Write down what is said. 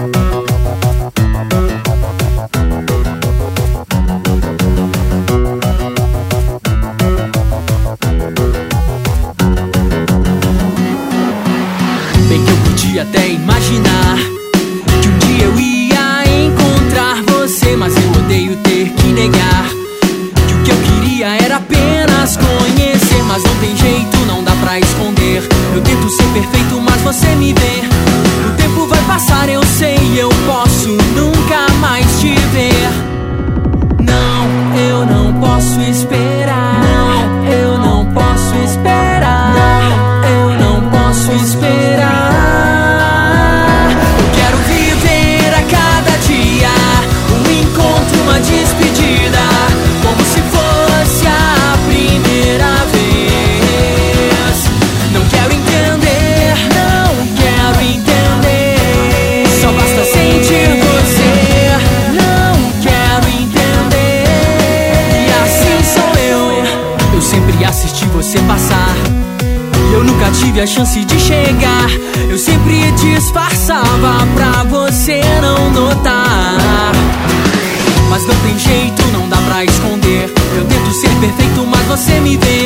Bem que eu podia até imaginar que um dia eu ia encontrar você, mas eu odeio ter que negar que o que eu queria era apenas conhecer. Mas não tem jeito, não dá pra esconder. Eu tento ser perfeito, mas você me vê. O tempo vai passar, eu sei, eu posso nunca mais te ver. Não, eu não posso esperar. Não, eu não posso esperar. Não, eu não posso esperar. Eu quero viver a cada dia um encontro, uma despedida, como se fosse a primeira vez. Não quero entender, não quero entender. Só basta sentir você. Não quero entender. E assim sou eu. Eu sempre assisti você passar. Eu nunca tive a chance de chegar. Eu sempre disfarçava pra você não notar. Mas não tem jeito, não dá pra esconder. Eu tento ser perfeito, mas você me vê.